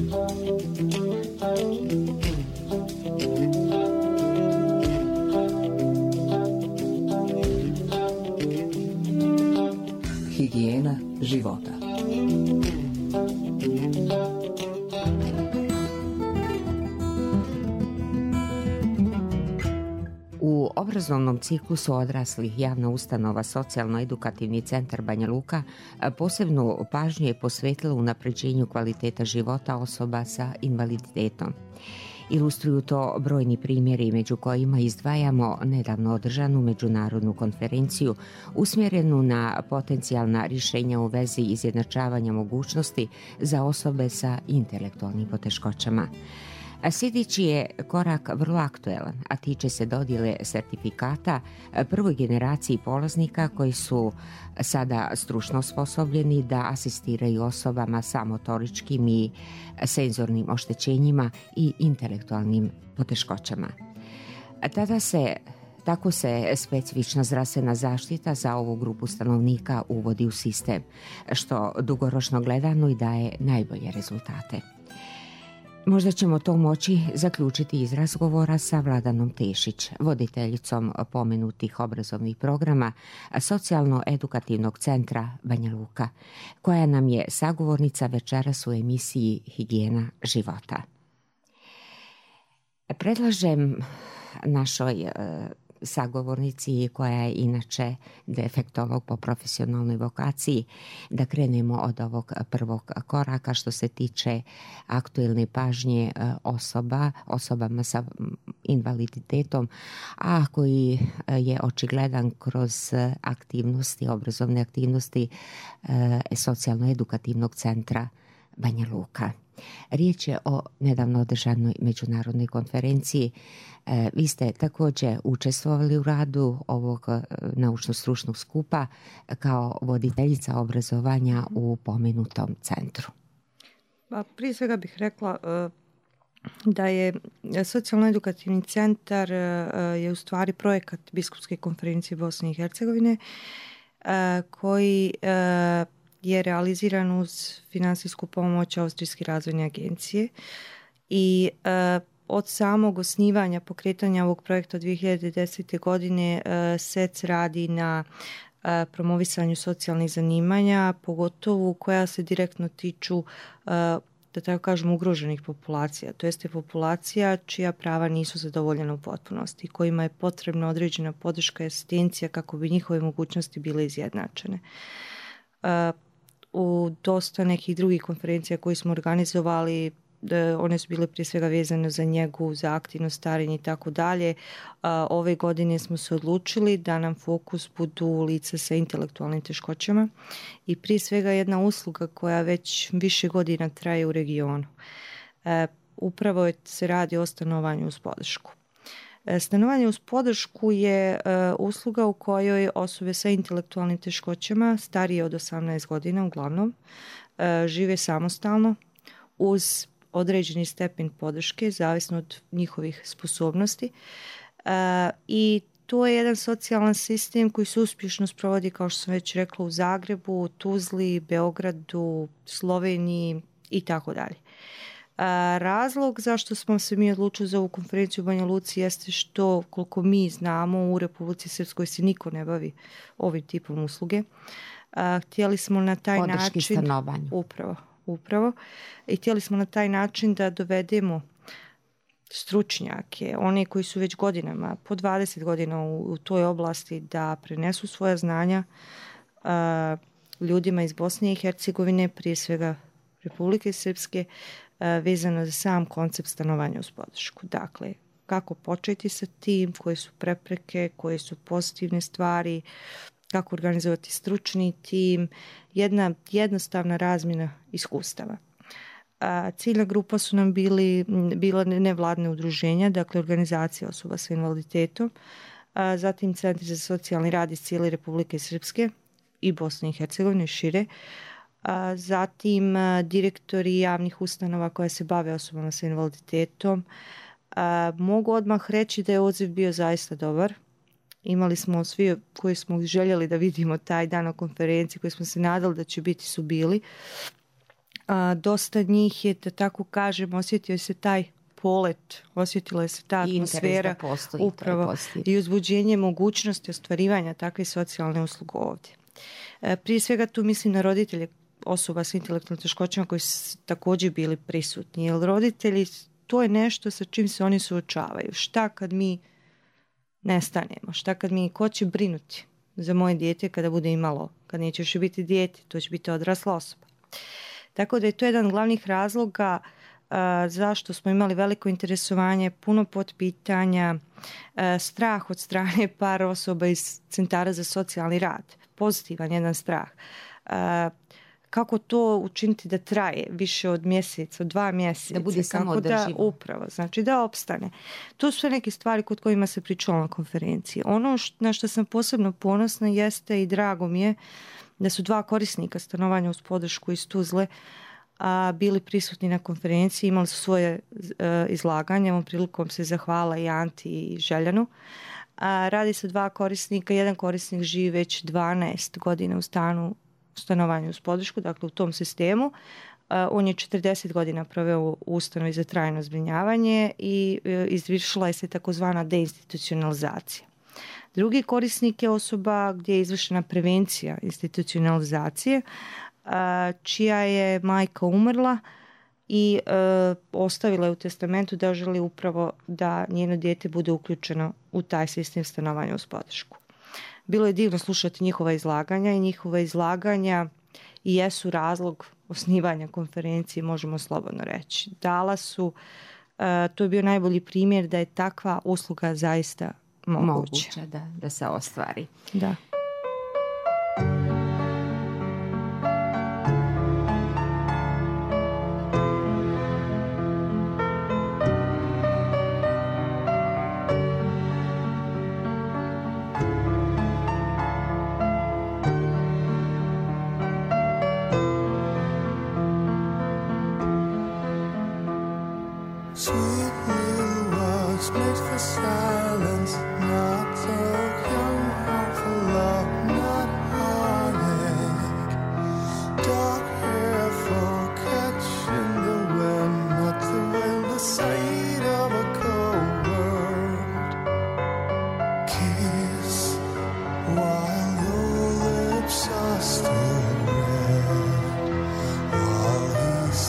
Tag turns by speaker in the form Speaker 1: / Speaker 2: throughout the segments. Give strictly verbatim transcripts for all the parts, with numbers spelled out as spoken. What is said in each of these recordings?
Speaker 1: Higijena života. U obrazovnom ciklusu odraslih javna ustanova Socijalno-edukativni centar Banja Luka posebnu pažnju je posvetila unapređenju kvaliteta života osoba sa invaliditetom. Ilustruju to brojni primjeri, među kojima izdvajamo nedavno održanu međunarodnu konferenciju usmjerenu na potencijalna rješenja u vezi izjednačavanja mogućnosti za osobe sa intelektualnim poteškoćama. Sljedeći je korak vrlo aktuelan, a tiče se dodjele sertifikata prvoj generaciji polaznika koji su sada stručno osposobljeni da asistiraju osobama sa motoričkim i senzornim oštećenjima i intelektualnim poteškoćama. Tada se Tako se specifična zdravstvena zaštita za ovu grupu stanovnika uvodi u sistem, što dugoročno gledano i daje najbolje rezultate. Možda ćemo to moći zaključiti iz razgovora sa Vladanom Tešić, voditeljicom pomenutih obrazovnih programa Socijalno-edukativnog centra Banja Luka, koja nam je sagovornica večeras u emisiji Higijena života. Predlažem našoj sagovornici, koja je inače defektolog po profesionalnoj vokaciji, da krenemo od ovog prvog koraka što se tiče aktuelne pažnje osoba, osobama sa invaliditetom, a koji je očigledan kroz aktivnosti, obrazovne aktivnosti Socijalno-edukativnog centra Banja Luka. Riječ je o nedavno održanoj međunarodnoj konferenciji. E, vi ste također učestvovali u radu ovog naučno-stručnog skupa kao voditeljica obrazovanja u pomenutom centru.
Speaker 2: Pa, prije svega bih rekla da je Socijalno-edukativni centar je u stvari projekat Biskupske konferencije Bosne i Hercegovine koji je realiziran uz financijsku pomoć Austrijske razvojne agencije i e, od samog osnivanja pokretanja ovog projekta od dvije hiljade desete. godine e, S E C radi na e, promovisanju socijalnih zanimanja, pogotovo koja se direktno tiču, e, da tako kažem, ugroženih populacija, to jeste populacija čija prava nisu zadovoljena u potpunosti, kojima je potrebna određena podrška i asistencija kako bi njihove mogućnosti bile izjednačene. E, U dosta nekih drugih konferencija koje smo organizovali, one su bile prije svega vezane za njegu, za aktivno starenje i tako dalje. Ove godine smo se odlučili da nam fokus budu lica sa intelektualnim teškoćama i prije svega jedna usluga koja već više godina traje u regionu. Upravo se radi o stanovanju uz podršku. Stanovanje uz podršku je usluga u kojoj osobe sa intelektualnim teškoćama starije od osamnaest godina uglavnom žive samostalno uz određeni stepen podrške zavisno od njihovih sposobnosti i to je jedan socijalan sistem koji se uspješno sprovodi, kao što sam već rekla, u Zagrebu, Tuzli, Beogradu, Sloveniji i tako dalje. Razlog zašto smo se mi odlučili za ovu konferenciju u Banja Luci jeste što, koliko mi znamo, u Republici Srpskoj se niko ne bavi ovim tipom usluge. Htjeli smo na taj
Speaker 1: podrški
Speaker 2: način
Speaker 1: stanovanju.
Speaker 2: Upravo, upravo. I htjeli smo na taj način da dovedemo stručnjake, one koji su već godinama, po dvadeset godina u, u toj oblasti, da prenesu svoja znanja a, ljudima iz Bosne i Hercegovine, prije svega Republike Srpske, vezano za sam koncept stanovanja uz podršku. Dakle, kako početi sa tim, koje su prepreke, koje su pozitivne stvari, kako organizovati stručni tim, jedna jednostavna razmjena iskustava. A, ciljna grupa su nam bili, bila nevladne udruženja, dakle organizacija osoba sa invaliditetom, a, zatim Centri za socijalni rad iz cijele Republike Srpske i Bosne i Hercegovine šire, a, zatim a, direktori javnih ustanova koje se bave osobama sa invaliditetom. A, mogu odmah reći da je odziv bio zaista dobar. Imali smo svi koji smo željeli da vidimo taj dan na konferenciji, koji smo se nadali da će biti, su bili. A, dosta njih je, da tako kažem, osjetio se taj polet, osjetila je se ta atmosfera upravo i uzbuđenje mogućnosti ostvarivanja takve socijalne usluge ovdje. E, prije svega tu mislim na roditelje osoba s intelektualnim teškoćama koji su također bili prisutni, jer roditelji, to je nešto sa čim se oni suočavaju. Šta kad mi nestanemo? Šta kad mi, ko će brinuti za moje dijete kada bude imalo, kad neće još biti dijete, to će biti odrasla osoba. Tako da je to jedan od glavnih razloga uh, zašto smo imali veliko interesovanje, puno potpitanja, uh, strah od strane par osoba iz centara za socijalni rad. Pozitivan jedan strah. Uh, kako to učiniti da traje više od mjeseca, od dva mjeseca.
Speaker 1: Da bude samo održivo.
Speaker 2: Upravo, znači da opstane. To su sve neke stvari kod kojima se pričalo na konferenciji. Ono što, na što sam posebno ponosna jeste i drago mi je da su dva korisnika stanovanja uz podršku iz Tuzle a, bili prisutni na konferenciji, imali su svoje a, izlaganje. Ovom prilikom se zahvala i Anti i Željanu. A, radi se dva korisnika. Jedan korisnik živi već dvanaest godina u stanu stanovanju uz podršku, dakle u tom sistemu. Uh, on je četrdeset godina proveo u ustanovi za trajno zbrinjavanje i uh, izvršila je se takozvana deinstitucionalizacija. Drugi korisnik je osoba gdje je izvršena prevencija institucionalizacije, uh, čija je majka umrla i uh, ostavila je u testamentu da želi upravo da njeno dijete bude uključeno u taj sistem stanovanja uz podršku. Bilo je divno slušati njihova izlaganja i njihova izlaganja i jesu razlog osnivanja konferencije, možemo slobodno reći. Dala su, uh, to je bio najbolji primjer da je takva usluga zaista moguća.
Speaker 1: Moguća, da, da se ostvari.
Speaker 2: Da.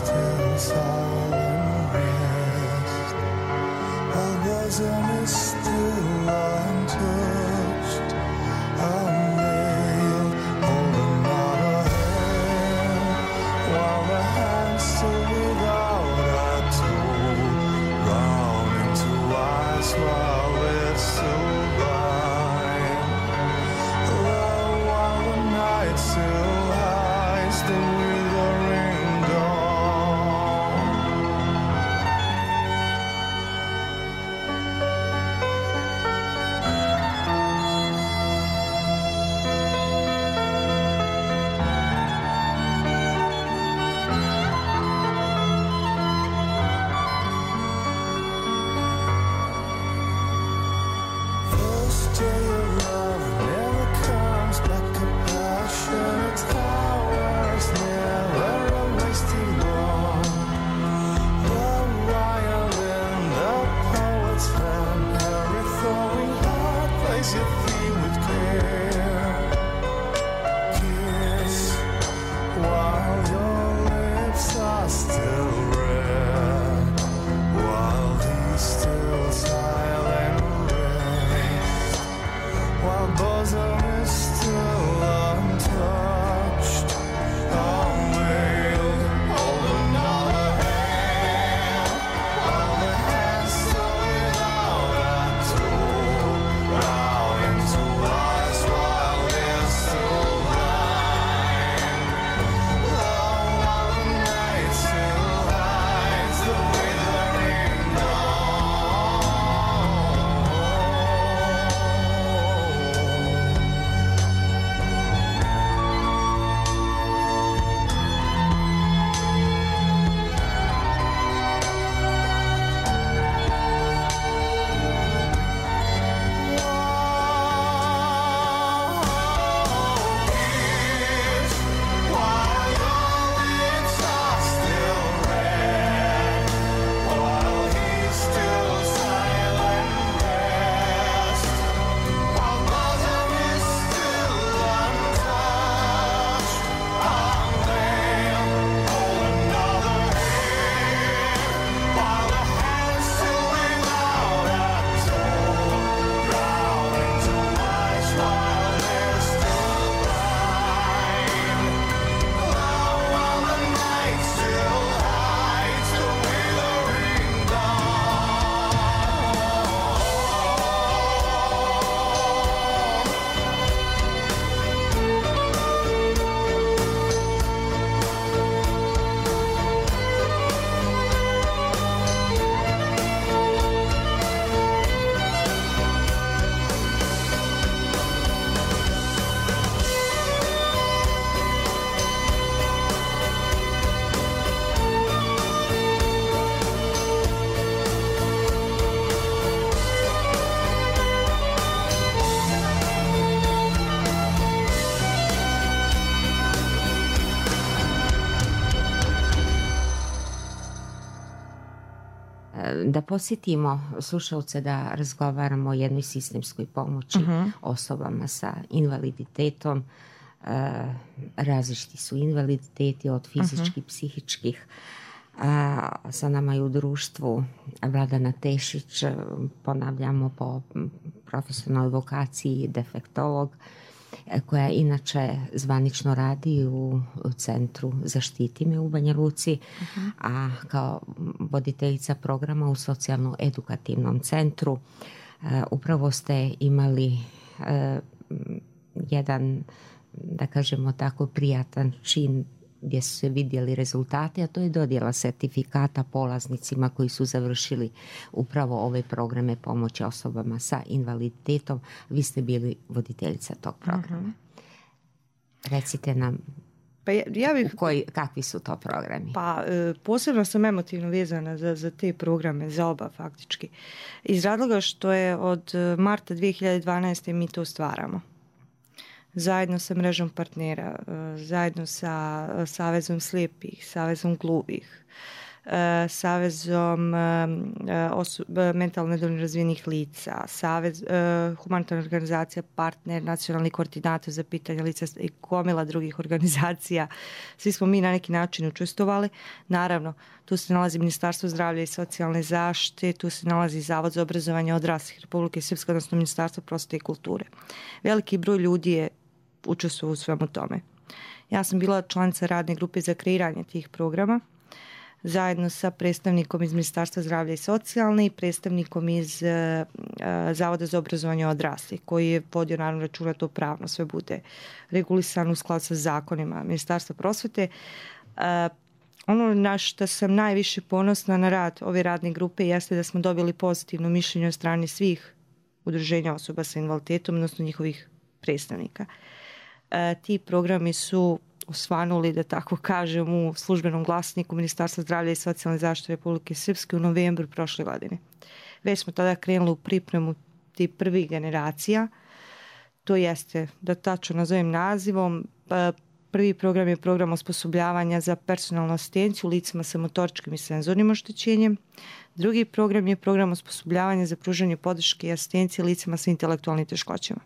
Speaker 3: Was a mistake.
Speaker 1: Da posjetimo slušalce da razgovaramo o jednoj sistemskoj pomoći uh-huh. osobama sa invaliditetom. Različiti su invaliditeti od fizičkih, uh-huh. psihičkih. A sa nama je u društvu Vladana Tešić, ponavljamo po profesionalnoj vokaciji defektolog, koja inače zvanično radi u centru Zaštiti me u Banja Luci, uh-huh. a kao voditeljica programa u socijalno-edukativnom centru uh, upravo ste imali uh, jedan, da kažemo tako, prijatan čin gdje su se vidjeli rezultati, a to je dodjela sertifikata polaznicima koji su završili upravo ove programe pomoći osobama sa invaliditetom. Vi ste bili voditeljica tog programa. Uh-huh. Recite nam
Speaker 2: pa ja, ja bih,
Speaker 1: koji, kakvi su to programi?
Speaker 2: Pa posebno sam emotivno vezana za, za te programe, za oba faktički. Iz razloga što je od marta dvije hiljade dvanaeste. mi to stvaramo. Zajedno sa mrežom partnera, zajedno sa Savezom slijepih, Savezom gluvih, Savezom oso- mentalno nedovoljno razvijenih lica, Savez, humanitarna organizacija, partner, nacionalni koordinator za pitanja lica i gomila drugih organizacija. Svi smo mi na neki način učestvovali. Naravno, tu se nalazi Ministarstvo zdravlja i socijalne zaštite, tu se nalazi Zavod za obrazovanje odraslih Republike Srpske, odnosno Ministarstvo prosvjete i kulture. Veliki broj ljudi je učestvovao u svemu tome. Ja sam bila članica radne grupe za kreiranje tih programa, zajedno sa predstavnikom iz Ministarstva zdravlja i socijalne i predstavnikom iz uh, Zavoda za obrazovanje odraslih, koji je vodio naravno računa to pravno sve bude regulisano u skladu sa zakonima Ministarstva prosvjete. Uh, ono na što sam najviše ponosna na rad ove radne grupe jeste da smo dobili pozitivno mišljenje od strane svih udruženja osoba sa invaliditetom, odnosno njihovih predstavnika. Uh, ti programi su osvanuli, da tako kažem, u službenom glasniku Ministarstva zdravlja i socijalne zaštite Republike Srpske u novembru prošle godine. Već smo tada krenuli u pripremu tih prvih generacija. To jeste, da tačno nazovem nazivom, prvi program je program osposobljavanja za personalnu asistenciju licima sa motoričkim i senzornim oštećenjem. Drugi program je program osposobljavanja za pružanje podrške i asistencije licima sa intelektualnim teškoćama.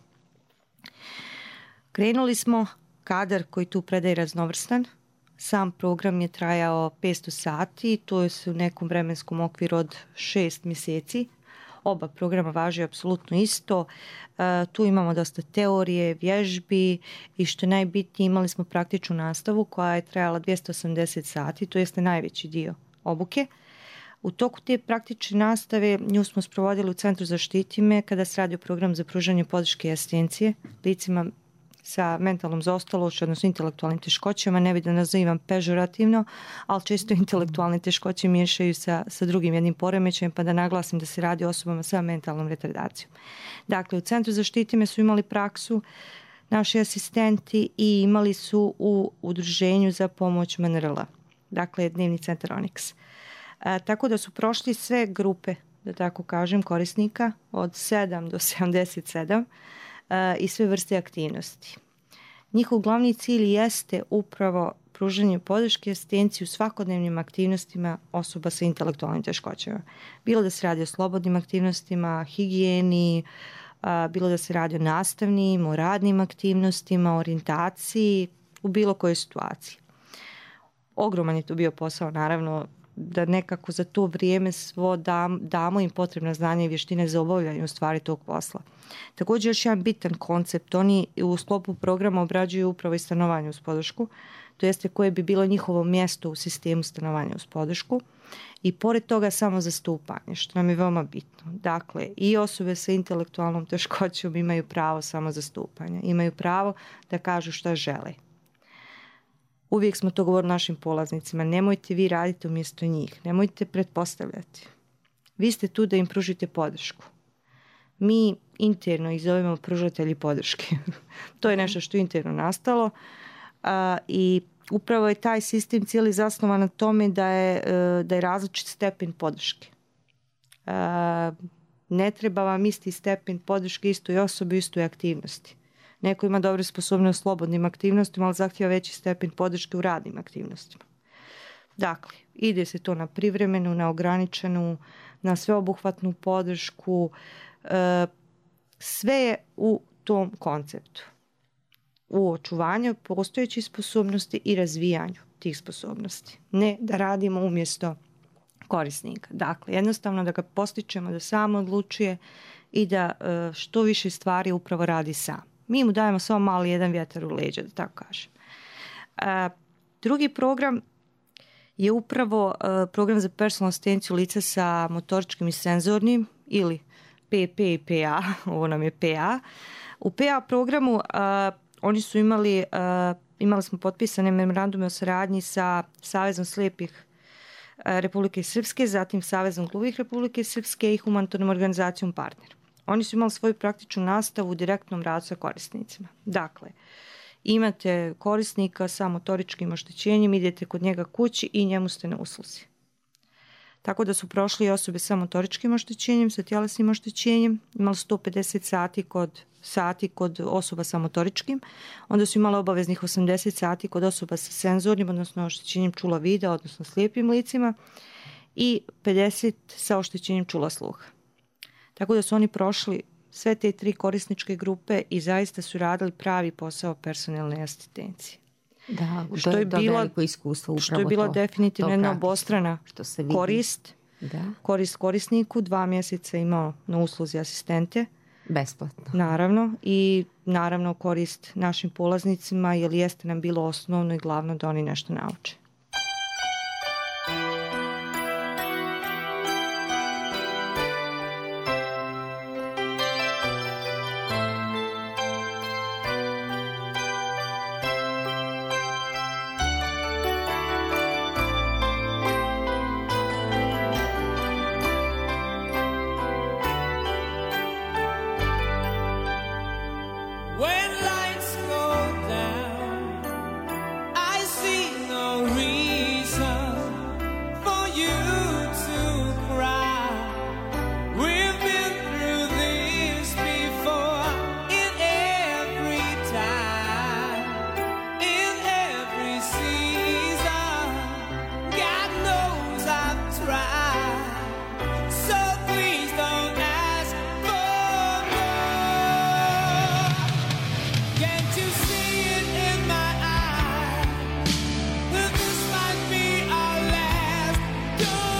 Speaker 2: Krenuli smo, kadar koji tu predaje raznovrstan. Sam program je trajao petsto sati, to je u nekom vremenskom okviru od šest mjeseci. Oba programa važe apsolutno isto. E, tu imamo dosta teorije, vježbi i što je najbitnije, imali smo praktičnu nastavu koja je trajala dvjesto osamdeset sati, to jeste najveći dio obuke. U toku te praktične nastave nju smo sprovodili u Centru Zaštiti me kada se radio program za pružanje podrške i asistencije licima sa mentalnom zaostalošću, odnosno intelektualnim teškoćama. Ne bih da nazivam pežorativno, ali često intelektualne teškoće miješaju sa, sa drugim jednim poremećajem, pa da naglasim da se radi o osobama sa mentalnom retardacijom. Dakle, u Centru Zaštiti me su imali praksu naši asistenti i imali su u udruženju za pomoć M N R L-a, dakle dnevni centar Onyx. A, tako da su prošli sve grupe, da tako kažem, korisnika od sedam do sedamdeset sedam a, i sve vrste aktivnosti. Njihov glavni cilj jeste upravo pružanje podrške i asistenciju svakodnevnim aktivnostima osoba sa intelektualnim teškoćama. Bilo da se radi o slobodnim aktivnostima, higijeni, a, bilo da se radi o nastavnim, o radnim aktivnostima, orijentaciji, u bilo kojoj situaciji. Ogroman je to bio posao, naravno, da nekako za to vrijeme svo dam, damo im potrebna znanja i vještine za obavljanje u stvari tog posla. Također još jedan bitan koncept, oni u sklopu programa obrađuju upravo i stanovanje uz podršku, to jeste koje bi bilo njihovo mjesto u sistemu stanovanja uz podršku i pored toga samo zastupanje, što nam je veoma bitno. Dakle, i osobe sa intelektualnom teškoćom imaju pravo samo zastupanja, imaju pravo da kažu šta žele. Uvijek smo to govorili našim polaznicima, nemojte vi raditi umjesto njih, nemojte pretpostavljati. Vi ste tu da im pružite podršku. Mi interno ih zovemo pružatelji podrške. To je nešto što je interno nastalo a, i upravo je taj sistem cijeli zasnovan na tome da je, da je različit stepen podrške. A, ne treba vam isti stepen podrške istoj osobi, istoj aktivnosti. Neko ima dobre sposobnosti u slobodnim aktivnostima, ali zahtjeva veći stepen podrške u radnim aktivnostima. Dakle, ide se to na privremenu, na ograničenu, na sveobuhvatnu podršku, e, sve je u tom konceptu. U očuvanju postojećih sposobnosti i razvijanju tih sposobnosti. Ne da radimo umjesto korisnika. Dakle, jednostavno da ga postičemo da sam odlučuje i da e, što više stvari upravo radi sam. Mi mu dajemo samo mali jedan vjetar u leđa, da tako kažem. E, drugi program je upravo e, program za personalnu asistenciju lica sa motoričkim i senzornim ili P P i P A, ovo nam je P A. U P A programu e, oni su imali, e, imali smo potpisane memorandume o saradnji sa Savezom slijepih Republike Srpske, zatim Savezom gluhih Republike Srpske i humanitarnom organizacijom Partner. Oni su imali svoju praktičnu nastavu u direktnom radu sa korisnicima. Dakle, imate korisnika sa motoričkim oštećenjem, idete kod njega kući i njemu ste na usluzi. Tako da su prošli osobe sa motoričkim oštećenjem, sa tjelesnim oštećenjem, imali sto pedeset sati kod, sati kod osoba sa motoričkim, onda su imali obaveznih osamdeset sati kod osoba sa senzornim, odnosno oštećenjem čula vida, odnosno slijepim licima, i pedeset sa oštećenjem čula sluha. Tako da su oni prošli sve te tri korisničke grupe i zaista su radili pravi posao personalne asistencije.
Speaker 1: Da,
Speaker 2: što je bilo
Speaker 1: veliko iskustvo,
Speaker 2: što je bilo
Speaker 1: to,
Speaker 2: definitivno
Speaker 1: to
Speaker 2: jedna obostrana korist.
Speaker 1: Da.
Speaker 2: Korist korisniku, dva mjeseca imao na usluzi asistente.
Speaker 1: Besplatno.
Speaker 2: Naravno, i naravno korist našim polaznicima, jer jeste nam bilo osnovno i glavno da oni nešto nauče.
Speaker 3: Go!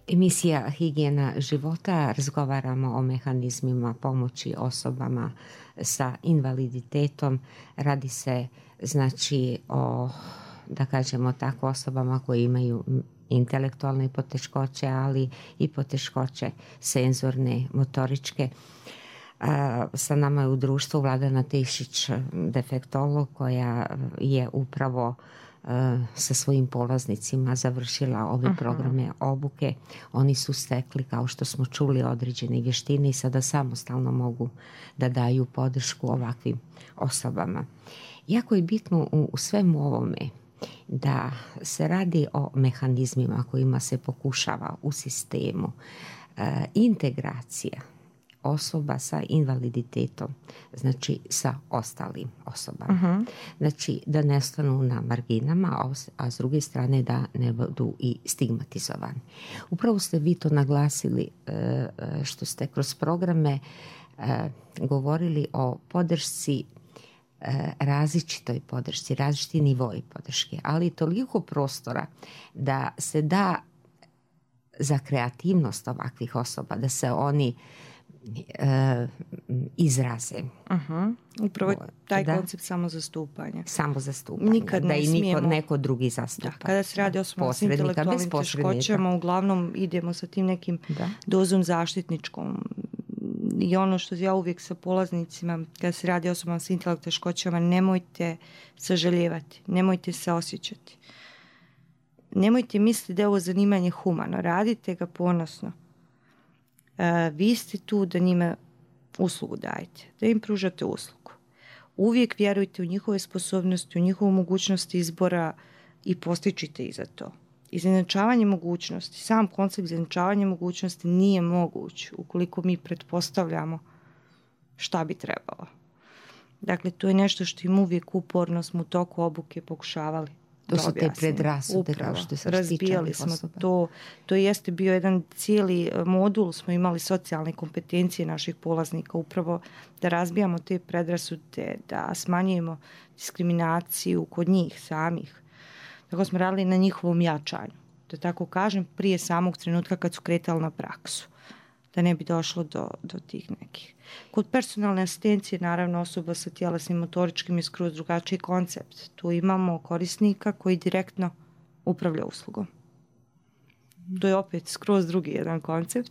Speaker 1: Emisija Higijena života, razgovaramo o mehanizmima pomoći osobama sa invaliditetom. Radi se znači o, da kažemo tako, osobama koje imaju intelektualne poteškoće, ali i poteškoće senzorne, motoričke. A, sa nama je u društvu Vladana Tešić, defektolog, koja je upravo sa svojim polaznicima završila ove uh-huh. programe obuke. Oni su stekli, kao što smo čuli, određene vještine i sada samostalno mogu da daju podršku ovakvim osobama. Jako je bitno u, u svemu ovome da se radi o mehanizmima kojima se pokušava u sistemu e, integracija osoba sa invaliditetom, znači sa ostalim osobama. Uh-huh. Znači da ne ostanu na marginama, a s druge strane da ne budu i stigmatizovani. Upravo ste vi to naglasili što ste kroz programe govorili o podršci, različitoj podršci, različiti nivoji podrške, ali toliko prostora da se da za kreativnost ovakvih osoba, da se oni Uh, izraze.
Speaker 2: Uh-huh. Upravo taj da, koncept samozastupanja.
Speaker 1: Samozastupanja.
Speaker 2: Nikad
Speaker 1: da
Speaker 2: ne
Speaker 1: i niko,
Speaker 2: smijemo,
Speaker 1: neko drugi zastupa.
Speaker 2: Da, kada se radi o osobama s intelektualnim teškoćama, uglavnom idemo sa tim nekim da. dozom zaštitničkom. I ono što ja uvijek sa polaznicima, kada se radi o osobama s intelektualnim teškoćama, nemojte sažaljevati, nemojte se osjećati. Nemojte misliti da je ovo zanimanje humano. Radite ga ponosno. Uh, vi ste tu da njima uslugu dajete, da im pružate uslugu. Uvijek vjerujte u njihove sposobnosti, u njihovu mogućnost izbora i postičite i za to. Izjednačavanje mogućnosti, sam koncept izjednačavanja mogućnosti nije moguć ukoliko mi pretpostavljamo šta bi trebalo. Dakle, to je nešto što im uvijek uporno smo u toku obuke pokušavali.
Speaker 1: To su te predrasude, kao što se
Speaker 2: razbijali smo osoba. to. To jeste bio jedan cijeli modul, smo imali socijalne kompetencije naših polaznika, upravo da razbijamo te predrasude, da smanjujemo diskriminaciju kod njih samih. Tako smo radili na njihovom jačanju, da tako kažem, prije samog trenutka kad su kretali na praksu, da ne bi došlo do, do tih nekih. Kod personalne asistencije, naravno, osoba sa tjelesnim motoričkim je skroz drugačiji koncept. Tu imamo korisnika koji direktno upravlja uslugom. To je opet skroz drugi jedan koncept.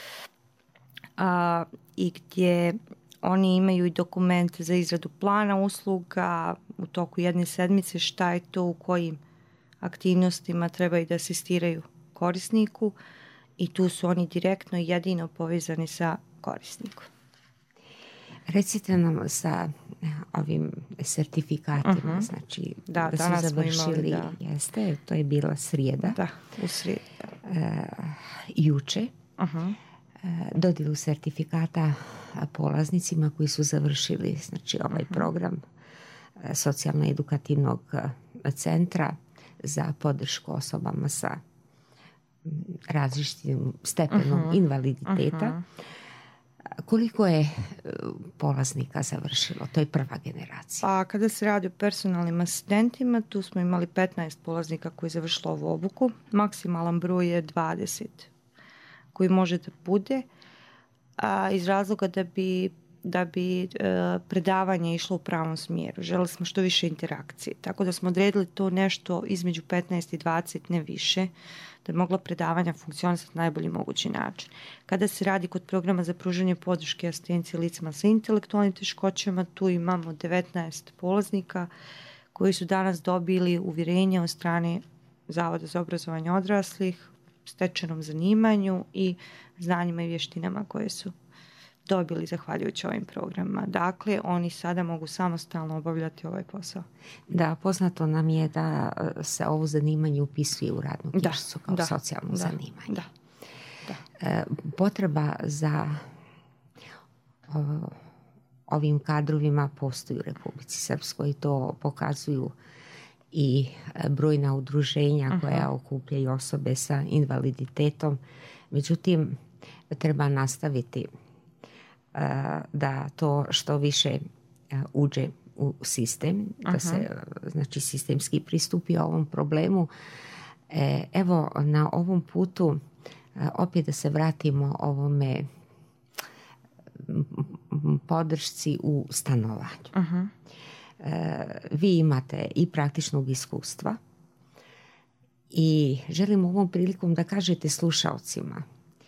Speaker 2: A, i gdje oni imaju i dokumente za izradu plana usluga u toku jedne sedmice, šta je to, u kojim aktivnostima treba i da asistiraju korisniku. I tu su oni direktno i jedino povezani sa korisnikom.
Speaker 1: Recite nam sa ovim sertifikatima, uh-huh. znači da, da su završili, imali, da. Jeste, to je bila srijeda.
Speaker 2: Da, u srijedu.
Speaker 1: Uh, juče. Uh-huh. Uh, dodjelu sertifikata polaznicima koji su završili, znači ovaj uh-huh. program uh, socijalno-edukativnog centra za podršku osobama sa različitim stepenom uh-huh. invaliditeta. Uh-huh. Koliko je polaznika završilo? To je prva generacija.
Speaker 2: Pa kada se radi o personalnim asistentima, tu smo imali petnaest polaznika koji je završilo ovu obuku. Maksimalan broj je dvadeset koji može da bude, a iz razloga da bi, da bi e, predavanje išlo u pravom smjeru. Želeli smo što više interakcije. Tako da smo odredili to nešto između petnaest i dvadeset, ne više, da bi mogla predavanja funkcionisati na najbolji mogući način. Kada se radi kod programa za pružanje podrške asistencije licima sa intelektualnim teškoćama, tu imamo devetnaest polaznika koji su danas dobili uvjerenje od strane Zavoda za obrazovanje odraslih, stečenom zanimanju i znanjima i vještinama koje su dobili zahvaljujući ovim programima. Dakle, oni sada mogu samostalno obavljati ovaj posao.
Speaker 1: Da, poznato nam je da se ovo zanimanje upisuje u radnu knjižicu kao da, socijalno da, zanimanje. Da, da. E, potreba za o, ovim kadrovima postoji u Republici Srpskoj i to pokazuju i brojna udruženja uh-huh. koja okupljaju osobe sa invaliditetom. Međutim, treba nastaviti da to što više uđe u sistem, da uh-huh. se znači sistemski pristupi ovom problemu. Evo, na ovom putu opet da se vratimo ovome podršci u stanovanju.
Speaker 2: Uh-huh.
Speaker 1: Vi imate i praktičnog iskustva i želim ovom prilikom da kažete slušalcima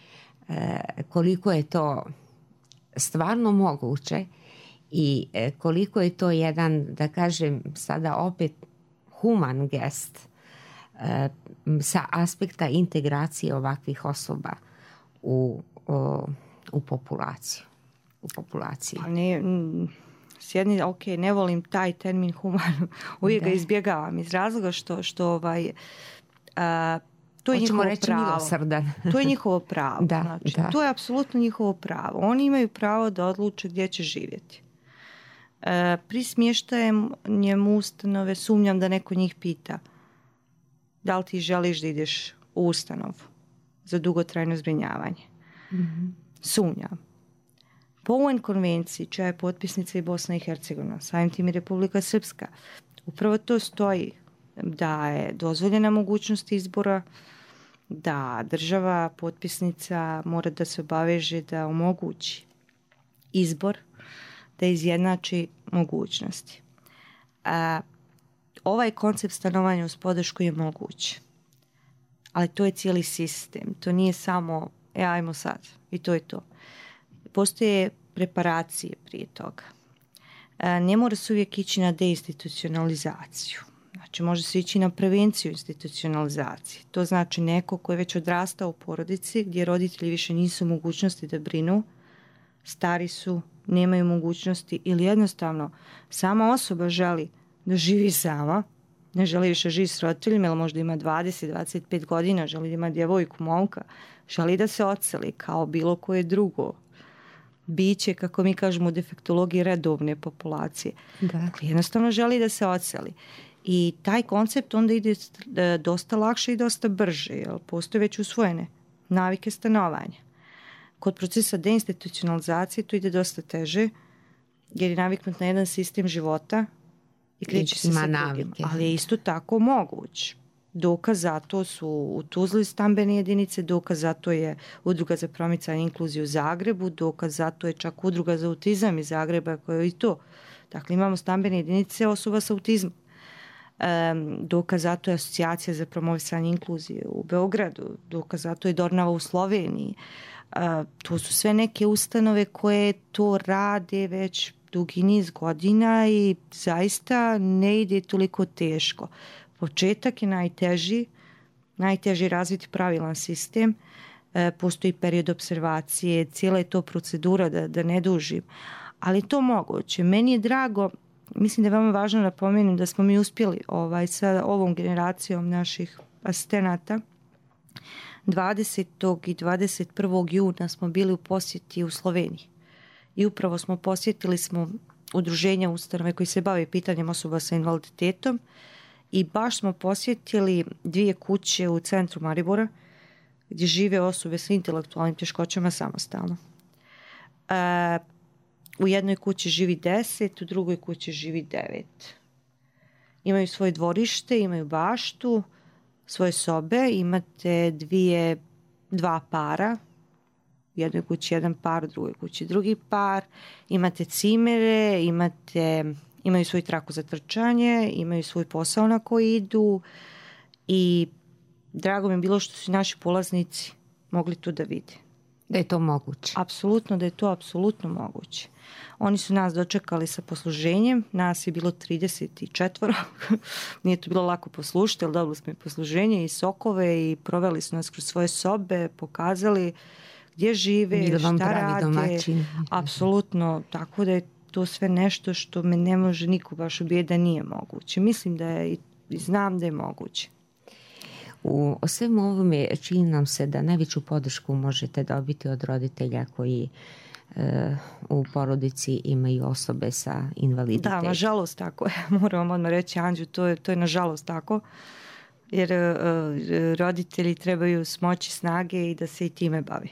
Speaker 1: koliko je to stvarno moguće i koliko je to jedan, da kažem sada opet, human gest sa aspekta integracije ovakvih osoba u, u, u populaciju. U populaciji.
Speaker 2: Pa ne, sjedni, ok, ne volim taj termin human, uvijek da. ga izbjegavam iz razloga što, što ovaj, a, to je
Speaker 1: Hoćemo
Speaker 2: njihovo
Speaker 1: reći
Speaker 2: pravo.
Speaker 1: Milosrdan.
Speaker 2: To je njihovo pravo.
Speaker 1: Da,
Speaker 2: znači,
Speaker 1: da.
Speaker 2: To je apsolutno njihovo pravo. Oni imaju pravo da odluče gdje će živjeti. E, pri smještajem njemu ustanove sumnjam da neko njih pita da li ti želiš da ideš u ustanovu za dugotrajno zbrinjavanje.
Speaker 1: Mm-hmm.
Speaker 2: Sumnjam. Po U N konvenciji, čija je potpisnica i Bosna i Hercegovina, samim tim i Republika Srpska, upravo to stoji da je dozvoljena mogućnost izbora, da država potpisnica mora da se obaveže da omogući izbor, da izjednači mogućnosti. A, ovaj koncept stanovanja uz podršku je moguć, ali to je cijeli sistem. To nije samo, e, ajmo sad, i to je to. Postoje preparacije prije toga. A, ne mora se uvijek ići na deinstitucionalizaciju. Znači, može se ići na prevenciju institucionalizacije. To znači neko ko je već odrastao u porodici gdje roditelji više nisu u mogućnosti da brinu, stari su, nemaju mogućnosti ili jednostavno sama osoba želi da živi sama, ne želi više živjeti s roditeljima, ili možda ima dvadeset do dvadeset pet godina, želi da ima djevojku, momka, želi da se odseli kao bilo koje drugo biće, kako mi kažemo u defektologiji, redovne populacije.
Speaker 1: Da.
Speaker 2: Dakle, jednostavno želi da se odseli. I taj koncept onda ide dosta lakše i dosta brže, jer postoje već usvojene navike stanovanja. Kod procesa deinstitucionalizacije to ide dosta teže, jer je naviknut na jedan sistem života i kreće se sa drugim. Ali je isto tako moguć. Dokaz za to su u Tuzli stambene jedinice, dokaz za to je Udruga za promicanje inkluzije u Zagrebu, dokaz za to je čak Udruga za autizam iz Zagreba koja je i to. Dakle, imamo stambene jedinice osoba sa autizmom. Um, dokaz za to je Asocijacija za promovisanje inkluzije u Beogradu, dokaz za to je Dornava u Sloveniji. Uh, to su sve neke ustanove koje to rade već dugi niz godina i zaista ne ide toliko teško. Početak je najteži, najteži razviti pravilan sistem, e, postoji period observacije, cijela je to procedura, da, da ne dužim, ali to moguće. Meni je drago, mislim da je veoma važno da pomenem da smo mi uspjeli ovaj, sa ovom generacijom naših asistenata. dvadesetog i dvadeset prvog juna smo bili u posjeti u Sloveniji i upravo smo posjetili smo udruženja ustanove koji se bave pitanjem osoba sa invaliditetom i baš smo posjetili dvije kuće u centru Maribora gdje žive osobe sa intelektualnim teškoćama samostalno. E, u jednoj kući živi deset, u drugoj kući živi devet. Imaju svoje dvorište, imaju baštu, svoje sobe, imate dvije, dva para, u jednoj kući jedan par, u drugoj kući drugi par, imate cimere, imate, imaju svoju traku za trčanje, imaju svoj posao na koji idu i drago mi je bilo što su naši polaznici mogli to da vide.
Speaker 1: Da je to moguće.
Speaker 2: Apsolutno, da je to apsolutno moguće. Oni su nas dočekali sa posluženjem, nas je bilo trideset četiri. Nije to bilo lako poslušati, ali dobili smo i posluženje i sokove i proveli su nas kroz svoje sobe, pokazali gdje žive, šta rade.
Speaker 1: Domaćin.
Speaker 2: Apsolutno, tako da je to sve nešto što me ne može niko baš ubijeti da nije moguće. Mislim da je i znam da je moguće.
Speaker 1: U svemu ovome čini nam se da najveću podršku možete dobiti od roditelja koji e, u porodici imaju osobe sa invaliditetom.
Speaker 2: Da, nažalost tako je. Moram odmah reći, Anđu, to je, to je nažalost tako. Jer e, roditelji trebaju smoći snage i da se i time bavi.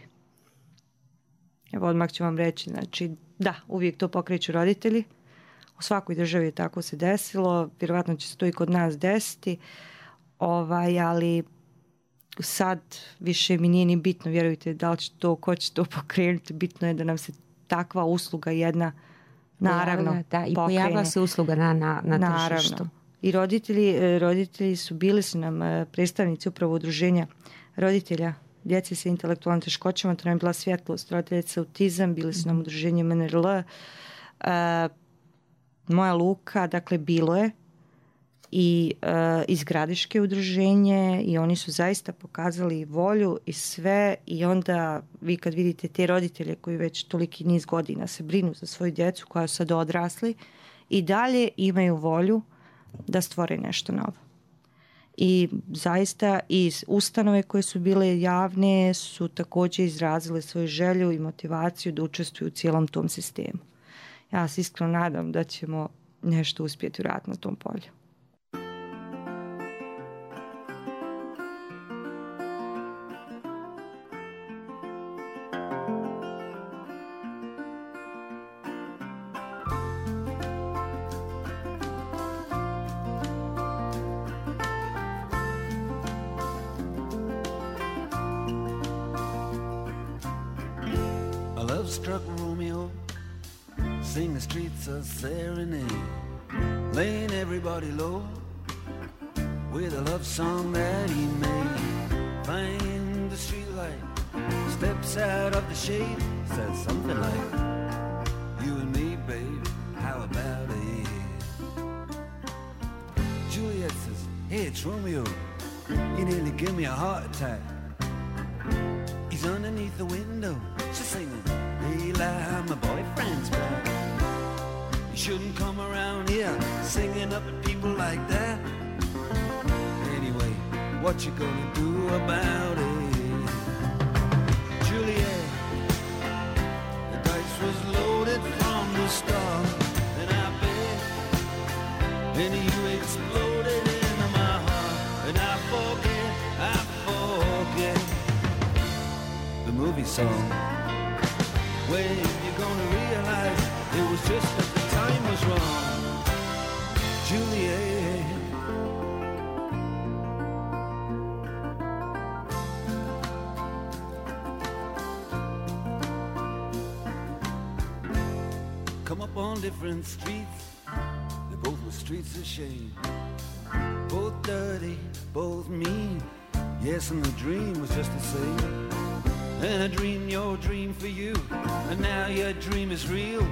Speaker 2: Evo odmah ću vam reći, znači da, uvijek to pokreću roditelji. U svakoj državi je tako se desilo, vjerovatno će se to i kod nas desiti. Ovaj, ali sad više mi nije ni bitno, vjerujte, da li će to, ko će to pokrenuti, bitno je da nam se takva usluga jedna naravno
Speaker 1: pojavila, da, i
Speaker 2: pokrene.
Speaker 1: pojavila se usluga na, na, na
Speaker 2: Naravno.
Speaker 1: tržištu.
Speaker 2: I roditelji, roditelji su bili su nam predstavnici upravo udruženja roditelja djece sa intelektualnim teškoćama, to nam je bila Svjetlost, roditeljica autizam, bili su nam udruženje M N R L, uh, moja Luka, dakle bilo je i uh, iz Gradiške udruženje i oni su zaista pokazali volju i sve i onda vi kad vidite te roditelje koji već toliki niz godina se brinu za svoju djecu koja su sad odrasli i dalje imaju volju da stvore nešto novo. I zaista iz ustanove koje su bile javne su također izrazile svoju želju i motivaciju da učestvuju u cijelom tom sistemu. Ja se iskreno nadam da ćemo nešto uspjeti uraditi na tom polju.
Speaker 3: Struck Romeo, sing the streets a serenade, laying everybody low with a love song that he made. Find the streetlight, steps out of the shade, says something like, you and me, babe, how about it? Juliet says, hey, it's Romeo, you nearly give me a heart attack. He's underneath the window, she's singing, Eli, my boyfriend's back. You shouldn't come around here singing up at people like that. Anyway, what you gonna do about it? Juliet, the dice was loaded from the start, and I bet, and you exploded into my heart, and I forget, I forget the movie song. When you're gonna realize it was just that the time was wrong, Juliet. Come up on different streets, they both were streets of shame. Both dirty, both mean, yes, and the dream was just the same. And I dreamed your dream for you, and now your dream is real.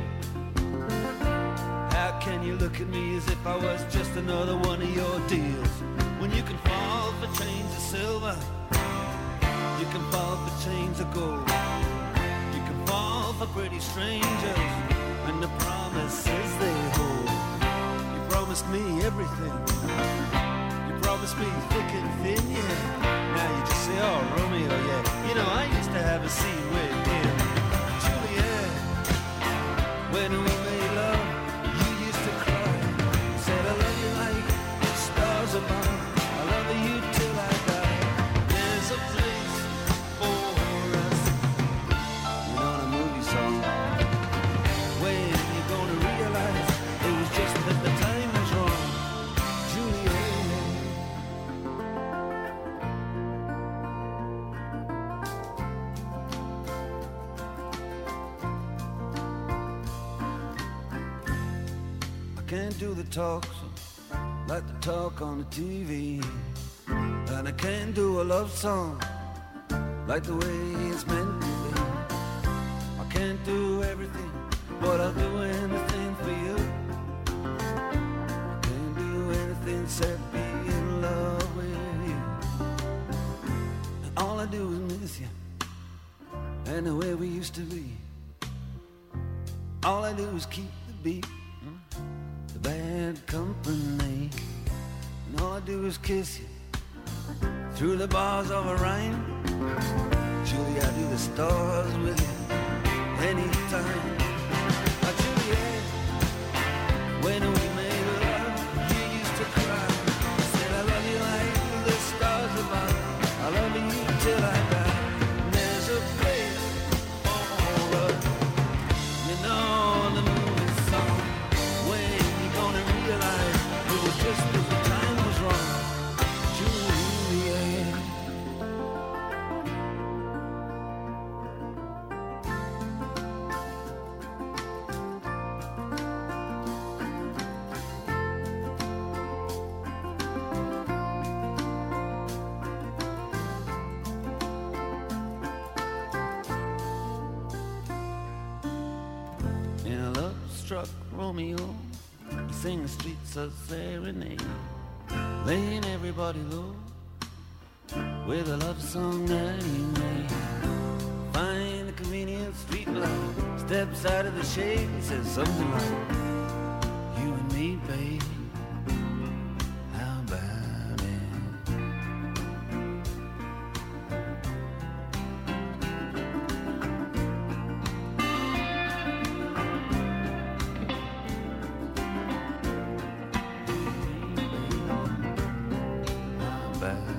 Speaker 3: How can you look at me as if I was just another one of your deals? When you can fall for chains of silver, you can fall for chains of gold. You can fall for pretty strangers, and the promises they hold. You promised me everything, you promised me thick and thin, yeah. Now you just say, oh, Romeo, yeah. You know, I used to have a scene with him. Juliet, when we made love, you used to cry. Said, I love you like the stars above. I love you till I die. There's a place for us. You know the movie song. When you gonna realize it was just that the time was wrong. Juliet. Can't do the talk like the talk on the T V, and I can't do a love song like the way it's meant to be. I can't do everything, but I'll do anything for you. I can't do anything except be in love with you. And all I do is miss you, and the way we used to be. All I do is keep the beat, bad company, and all I do is kiss you through the bars of a rhyme. Julie, I do the stars with you anytime. Oh, Juliet, when we made love, you used to cry. Said I love you like the stars above. I love you till I die. And there's a place for us, you know the movie song. When realize it was just that the time was wrong, Juliet. truck Romeo, he sing the streets a serenade, laying everybody low with a love song that he made. Find the convenient street light, steps out of the shade and says something like, you and me, babe, how about it? How about it?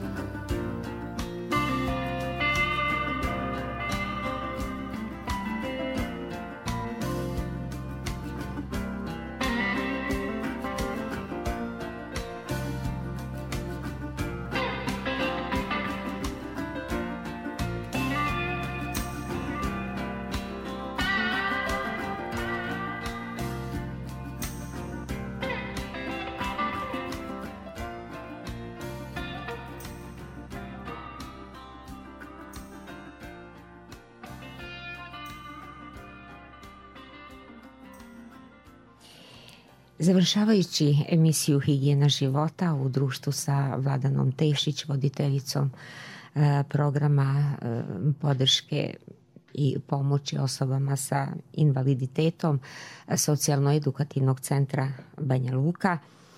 Speaker 1: Završavajući emisiju Higijena života u društvu sa Vladanom Tešić, voditeljicom programa podrške i pomoći osobama sa invaliditetom Socijalno-edukativnog centra Banja Luka,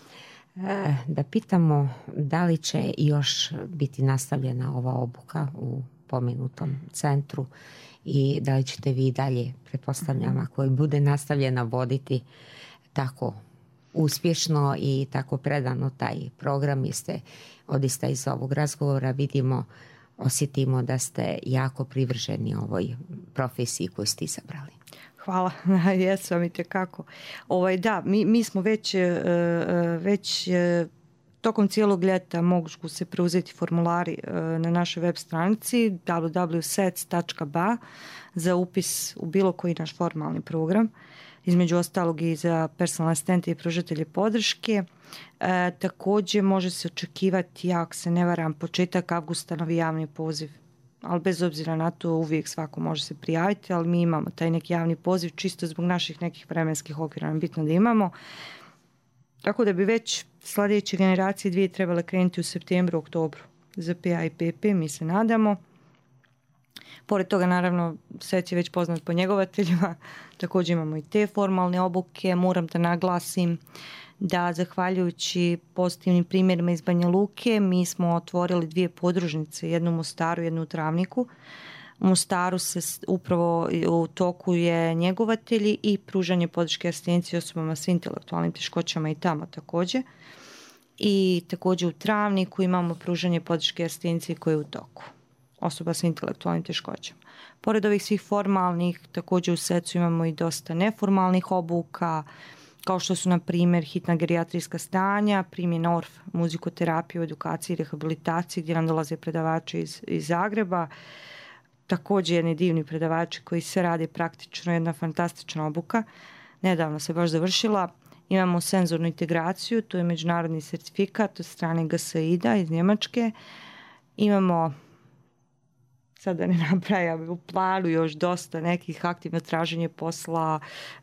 Speaker 1: da pitamo da li će još biti nastavljena ova obuka u pomenutom centru i da li ćete vi dalje, pretpostavljam, ako bude nastavljena, voditi tako uspješno i tako predano taj program, jeste odista iz ovog razgovora vidimo, osjetimo da ste jako privrženi ovoj profesiji koju ste izabrali.
Speaker 2: Hvala, jesam i tekako. Ovaj, da, mi, mi smo već, već tokom cijelog ljeta mogu se preuzeti formulari na našoj web stranici w w w tačka s e c tačka b a za upis u bilo koji naš formalni program, između ostalog i za personalne asistente i pružatelje podrške. E, također može se očekivati, ja ako se ne varam, početak avgusta novi javni poziv. Ali bez obzira na to uvijek svako može se prijaviti, ali mi imamo taj neki javni poziv čisto zbog naših nekih vremenskih okvira, nam bitno da imamo. Tako da bi već sljedeće generacije dvije trebale krenuti u septembru, oktobru za P A i P P, mi se nadamo. Pored toga, naravno, S E C je već poznat po njegovateljima, također imamo i te formalne obuke. Moram da naglasim da zahvaljujući pozitivnim primjerima iz Banja Luke mi smo otvorili dvije podružnice, jednu u Mostaru, jednu u Travniku. U Mostaru se upravo u toku je njegovatelji i pružanje podrške asistencije osobama s intelektualnim teškoćama i tamo također. I također u Travniku imamo pružanje podrške asistencije koje je u toku osoba s intelektualnim teškoćama. Pored ovih svih formalnih, također u S E C-u imamo i dosta neformalnih obuka, kao što su, na primjer, hitna gerijatrijska stanja, primjena O R F, muzikoterapiju, edukaciji i rehabilitaciji, gdje nam dolaze predavači iz, iz Zagreba. Također jedni divni predavači koji se radi praktično, jedna fantastična obuka. Nedavno se baš završila. Imamo senzornu integraciju, to je međunarodni certifikat od strane G S I D-a iz Njemačke. Imamo, sad da ne nabrajam, u planu još dosta nekih, aktivno traženje posla,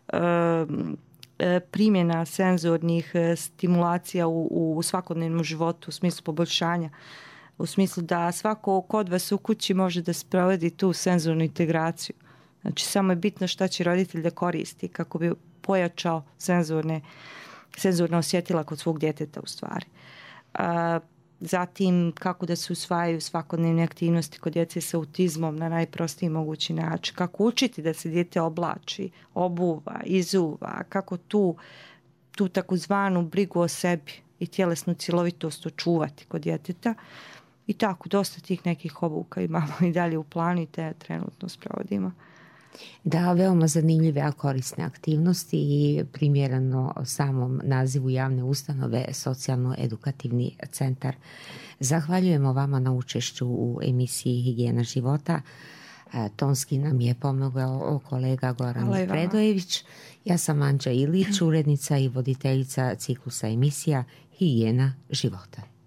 Speaker 2: primjena senzornih stimulacija u, u svakodnevnom životu u smislu poboljšanja, u smislu da svako kod vas u kući može da sprovedi tu senzornu integraciju. Znači, samo je bitno šta će roditelj da koristi kako bi pojačao senzorne, senzorna osjetila kod svog djeteta u stvari. A, zatim kako da se usvajaju svakodnevne aktivnosti kod djece sa autizmom na najprostiji mogući način, kako učiti da se dijete oblači, obuva, izuva, kako tu, tu takozvanu brigu o sebi i tjelesnu cjelovitost očuvati kod djeteta. I tako, dosta tih nekih obuka imamo i dalje u planu i te trenutno sprovodimo.
Speaker 1: Da, veoma zanimljive, a korisne aktivnosti i primjereno samom nazivu javne ustanove Socijalno-edukativni centar. Zahvaljujemo vama na učešću u emisiji Higijena života. Tonski nam je pomogao kolega Goran Predojević. Ja sam Anđa Ilić, urednica i voditeljica ciklusa emisija Higijena života.